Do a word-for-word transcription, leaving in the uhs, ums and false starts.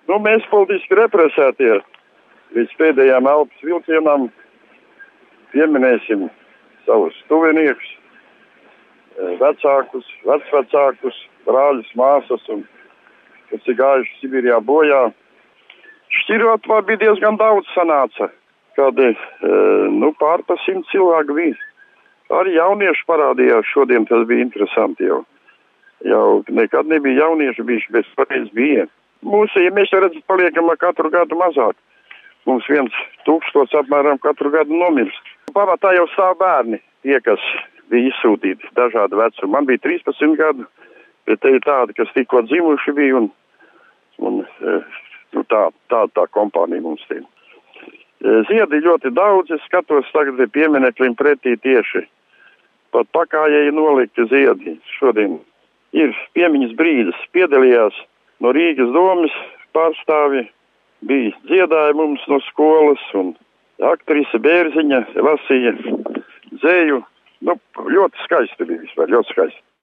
Nu, mēs politiski represētie līdz pēdējām elpas vilcienām pieminēsim savus tuviniekus, vecākus, vecvecākus, brāļus, māsas, un kas ir gājuši Sibīrijā bojā. Šķirot var bija diezgan daudz sanāca, kādi, nu, pār pa simt cilvēku bija. Arī jaunieši parādījās šodien, tas bija interesanti jau. Jau nekad nebija jaunieši bijuši, bet pareiz bija. Mūsu, ja mēs redzam, paliekam katru gadu mazāk. Mums viens tūkstots apmēram katru gadu nomirst. Pamatā jau stāv bērni, tie, kas bija izsūtīti dažādu vecumu. Man bija trīspadsmit gadu, bet te ir tādi, kas tikko dzimuši bija, un, un nu, tā, tā, tā kompānija mums tie. Ziedi ļoti daudz, es skatos tagad piemineklim pretī tieši. Pat pakājēji nolikti ziedi šodien. Ir piemiņas brīdis, piedalījās no Rīgas domas pārstāvi, bija dziedāja mums no skolas, un aktrise Bērziņa lasīja dzēju. Nu, ļoti skaisti bija vispār, ļoti skaisti.